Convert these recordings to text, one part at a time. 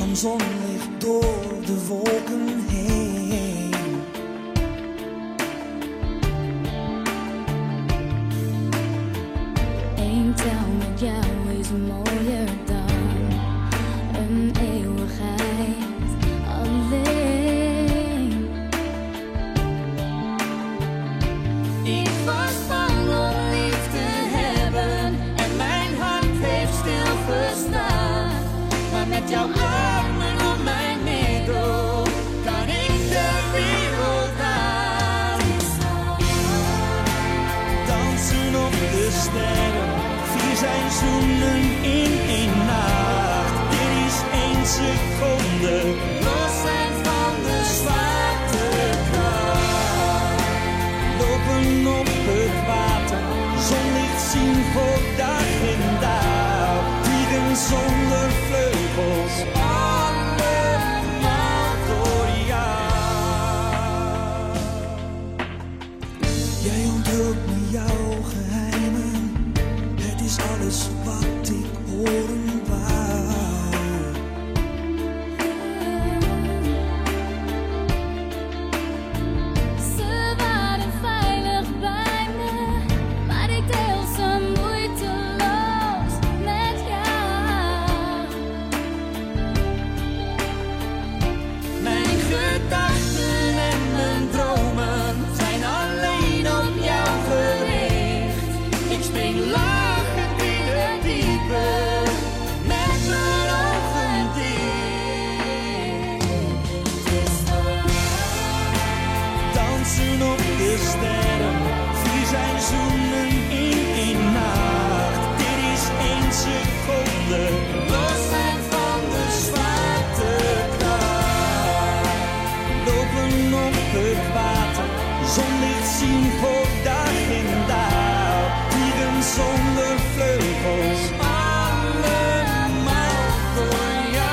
zonlicht door de wolken heen. Eén tel met jou is mooier dan een eeuwigheid alleen. Ik was bang om lief te hebben en mijn hart heeft stilgestaan. Maar met jouw armen om mijn middel kan ik de wereld aan. Dansen op de sterren, 4 seizoenen in 1 nacht. Dit is 1 seconde, Los zijn van de zwaartekracht. lopen op het water, zonlicht zien voor dag en dauw. Vliegen zonder vleugels, allemaal door jou. Jij onthult me jouw geheimen, het is alles wat ik horen wou. Ze waren veilig bij me, maar ik deel ze moeiteloos met jou. Mijn gedachten en mijn dromen zijn alleen op jou gericht. Ik spring lachend in het diepe, met mijn ogen dicht. Dansen op de sterren, 4 seizoenen in 1 nacht. Dit is 1 seconde, los zijn van de zwaartekracht. Lopen op het water, zonlicht zien voor dag en dauw. Vliegen zonder vleugels, allemaal voor jou.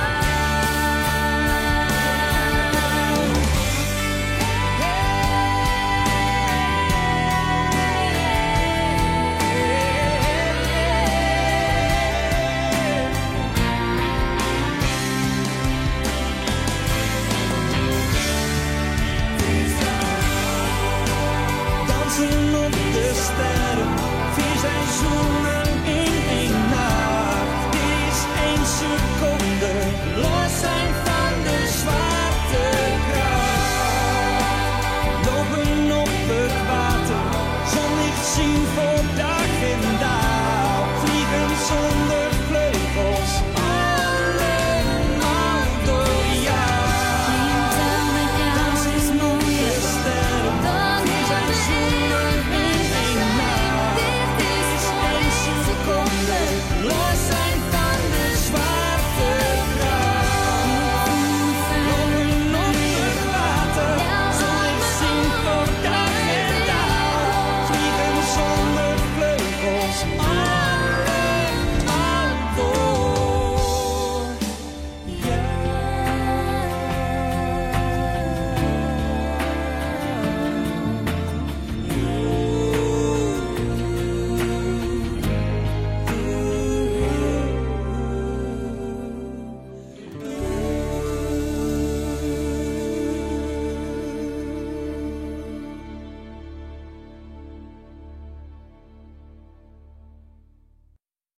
Dansen op de sterren, 4 seizoenen in 1 nacht. Dit is 1 seconde,